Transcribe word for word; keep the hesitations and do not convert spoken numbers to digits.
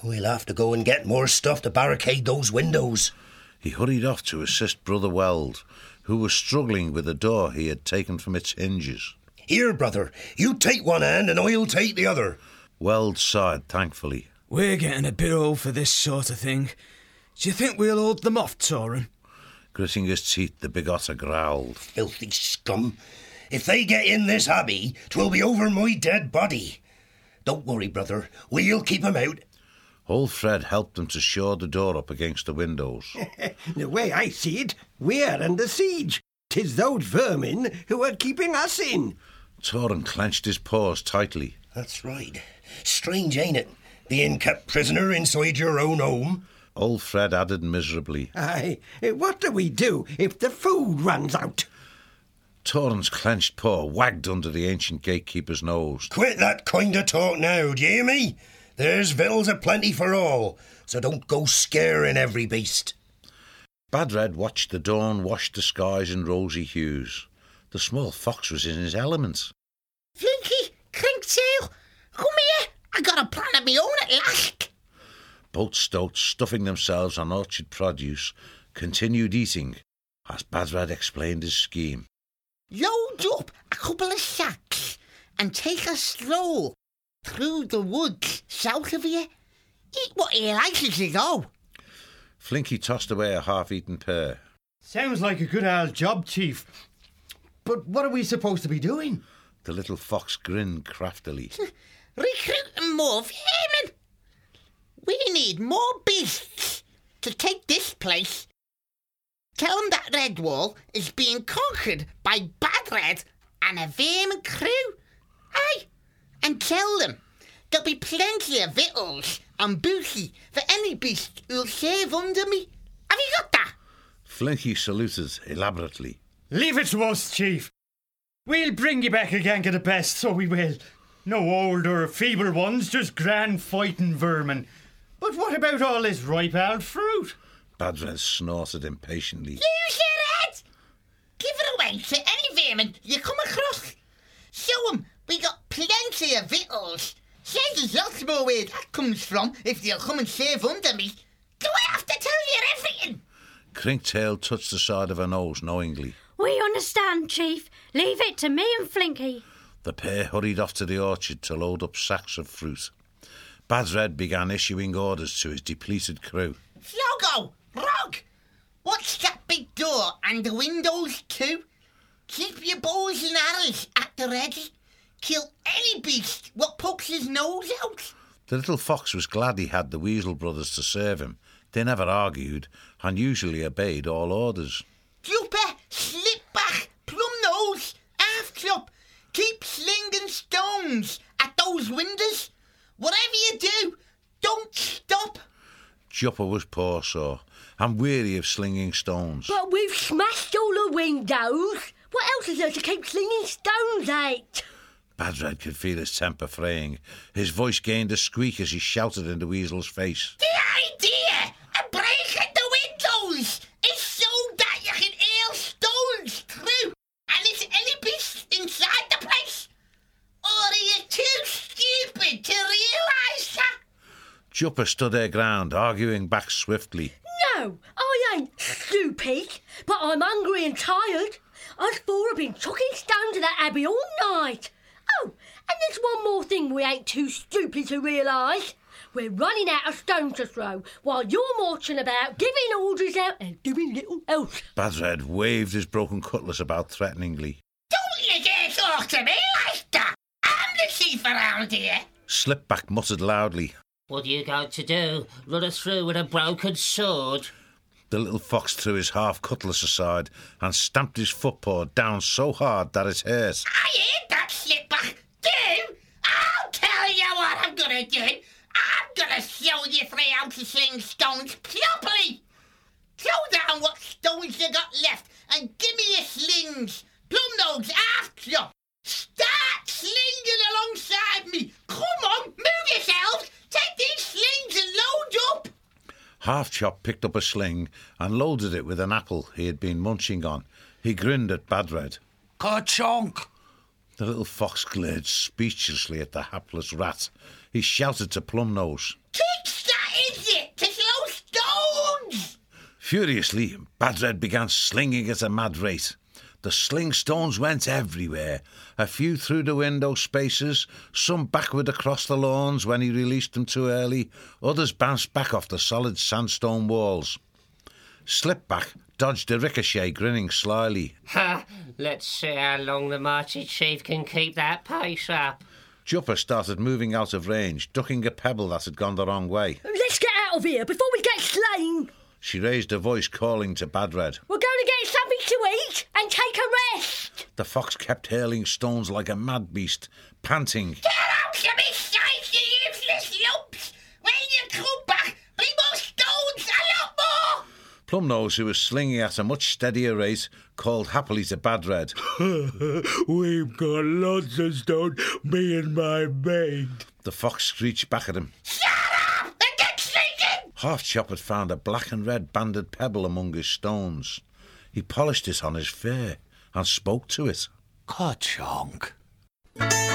We'll have to go and get more stuff to barricade those windows. He hurried off to assist Brother Weld, who was struggling with a door he had taken from its hinges. Here, brother, you take one hand and I'll take the other. Weld sighed thankfully. We're getting a bit old for this sort of thing. Do you think we'll hold them off, Torin? Gritting his teeth, the big otter growled. Filthy scum. If they get in this abbey, 'twill be over my dead body. Don't worry, brother. We'll keep 'em out. Old Fred helped them to shore the door up against the windows. The way I see it, we're under siege. 'Tis those vermin who are keeping us in. Torin clenched his paws tightly. That's right. Strange, ain't it? Being kept prisoner inside your own home. Old Fred added miserably. Aye, what do we do if the food runs out? Torin's clenched paw wagged under the ancient gatekeeper's nose. Quit that kind of talk now, do you hear me? There's victuals aplenty for all, so don't go scaring every beast. Bad Red watched the dawn wash the skies in rosy hues. The small fox was in his element. Flinky, Crinktail, come here. I got a plan of my own at last. Both stoats, stuffing themselves on orchard produce, continued eating as Bad Red explained his scheme. Load up a couple of sacks and take a stroll through the woods south of here. Eat what you like as you go. Flinky tossed away a half-eaten pear. Sounds like a good old job, Chief. But what are we supposed to be doing? The little fox grinned craftily. Recruiting more vermin. We need more beasts to take this place. Tell them that Redwall is being conquered by Bad Red and a vermin crew. Aye, and tell them there'll be plenty of victuals and booty for any beast who'll serve under me. Have you got that? Flinky saluted elaborately. Leave it to us, Chief. We'll bring you back again to the best, so we will. No old or feeble ones, just grand fighting vermin. But what about all this ripe old fruit? Bad Red snorted impatiently. Use your head! Give it away to any vermin you come across. Show 'em we got plenty of victuals. Say there's lots more where that comes from if they'll come and serve under me. Do I have to tell you everything? Crinktail touched the side of her nose knowingly. We understand, Chief. Leave it to me and Flinky. The pair hurried off to the orchard to load up sacks of fruit. Bad Red began issuing orders to his depleted crew. Flogo! Rog! Watch that big door and the windows too. Keep your bows and arrows at the ready. Kill any beast what pokes his nose out. The little fox was glad he had the Weasel brothers to serve him. They never argued and usually obeyed all orders. Jumper, Slipback, Plumnose, Half Chop. Keep slinging stones at those windows. Whatever you do, don't stop. Jupper was poor sore and weary of slinging stones. But we've smashed all the windows. What else is there to keep slinging stones at? Bad Red could feel his temper fraying. His voice gained a squeak as he shouted in the Weasel's face. The idea of breaking the windows is so that you can hail stones through. And is any beast inside the place? Or are you too stupid to realise that? Jupper stood their ground, arguing back swiftly. No, I ain't stupid, but I'm hungry and tired. Us four have been chucking stones at that abbey all night. Oh, and there's one more thing we ain't too stupid to realise. We're running out of stones to throw while you're marching about, giving orders out and doing little else. Bad Red waved his broken cutlass about threateningly. Don't you dare talk to me like that. I'm the chief around here. Slipback muttered loudly. What are you going to do? Run us through with a broken sword? The little fox threw his half cutlass aside and stamped his footpaw down so hard that it hurt. I heard that, Slipback. Do? I'll tell you what I'm going to do. I'm going to show you three how to sling stones properly. Throw down what stones you got left and give me your slings. Plumnose, after you. Start slinging alongside me. Come on, move yourselves. Take these slings and load up. Half Chop picked up a sling and loaded it with an apple he had been munching on. He grinned at Bad Red. Ka-chonk! The little fox glared speechlessly at the hapless rat. He shouted to Plumnose. Kickstart Furiously, Bad Red began slinging at a mad rate. The sling stones went everywhere, a few through the window spaces, some backward across the lawns when he released them too early, others bounced back off the solid sandstone walls. Slipback dodged a ricochet, grinning slyly. Ha! Let's see how long the mighty chief can keep that pace up. Jupper started moving out of range, ducking a pebble that had gone the wrong way. Let's get out of here before we get slain. She raised her voice, calling to Bad Red. We're going to get something to eat and take a rest. The fox kept hurling stones like a mad beast, panting. Get out of my sight, you useless lumps! When you come back, bring more stones, a lot more! Plumnose, who was slinging at a much steadier rate, called happily to Bad Red. We've got lots of stone, me and my mate. The fox screeched back at him. Shut up and get sleeping! Half Chop had found a black and red banded pebble among his stones. He polished it on his fare and spoke to it. Ka-chonk.